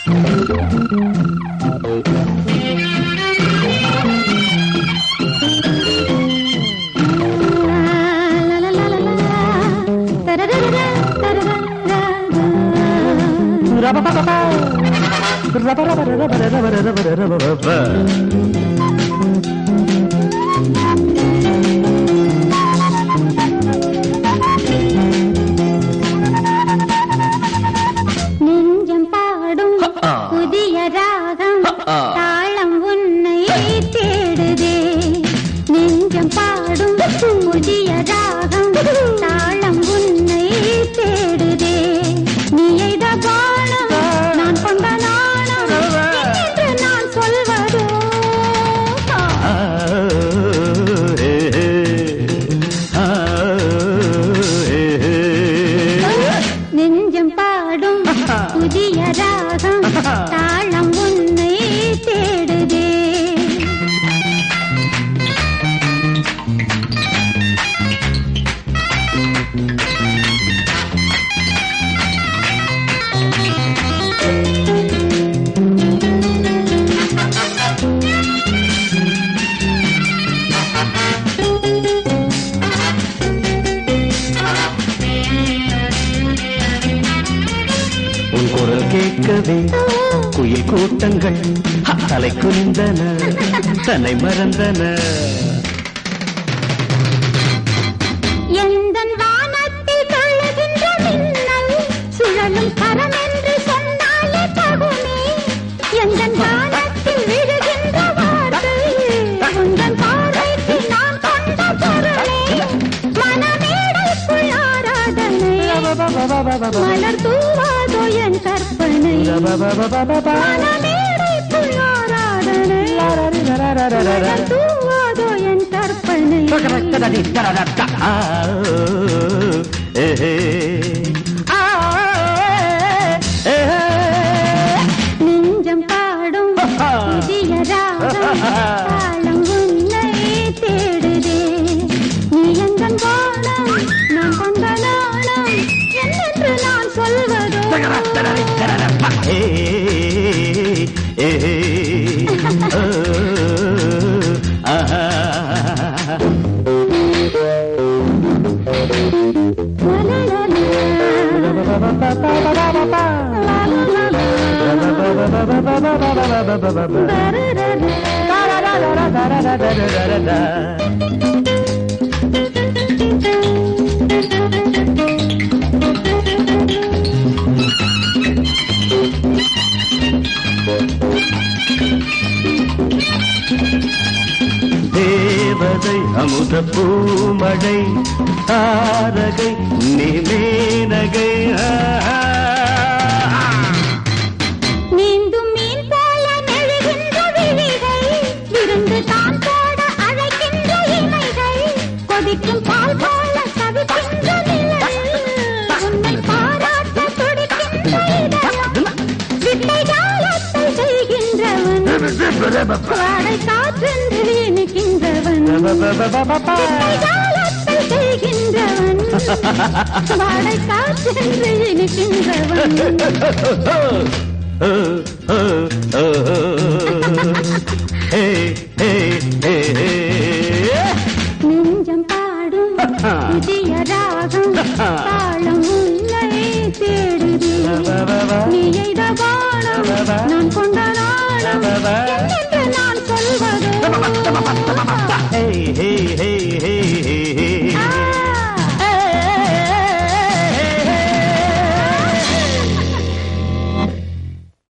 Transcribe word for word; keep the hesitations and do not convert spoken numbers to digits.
நெஞ்சம் பாடும் புதிய ராகம் தாளம் உன்னை தேடுதே. நெஞ்சம் பாடும் புதிய ராகம் தாளம் உன்னை தேடுதே. நீ எய்த பாடம் நான் கொண்ட நாணம் என்று நான் சொல்வதோ. நெஞ்சம் பாடும் புதிய ராகம் தாளம் உன்னை தேடுதே. உன் குரல் கேட்கவே குயில் கூட்டங்கள் தலை குனிந்தன தன்னை மறந்தன. எந்தன் வானத்தில் தழுகின்ற மின்னல் சுழலும் கரம் என்று சொன்னாலே தகுமே. எந்தன் வானத்தில் விழுகின்ற வார்த்தை உந்தன் பார்வைக்கு நான் கொண்ட பொருளே. மனமேடைக்குள் ஆராதனை மலர் தூவாதோ என் கற்பனை. மனமேடைக்குள் ஆராதனை மலர் தூவாதோ என் கற்பனை. நெஞ்சம் பாடும் புதிய ராகம் தாளம் உன்னை தேடுதே. நீ எந்தன் வானம் நான் கொண்ட நாணம் என்னென்று நான் சொல்வதோ. தேவதை அமுத பூமழை தாரகை நீ மேனகை. நீந்தும் மீன் போல நெழுகின்ற விழிகள் விருந்து தான் போட அழைக்கின்ற இமைகள் கொதிக்கும் பால் போல தவிக்கின்ற நிலை உன்னை பாராட்ட துடிக்கின்ற இதயம் வித்தை ஜாலத்தை செய்கின்றவன் வாடை காற்றென்று நிற்கின்றவன். வித்தை ஜாலத்தை செய்கின்றவன் வாடை காற்றென்று நிற்கின்றவன். நெஞ்சம் பாடும் புதிய ராகம் தாளம் உன்னை தேடுதே. நீ எய்த பாடம்